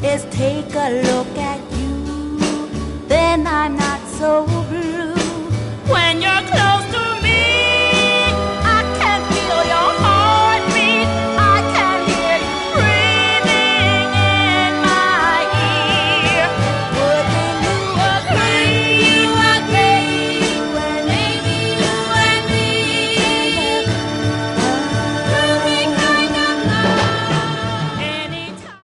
is take a look at you. Then I'm not so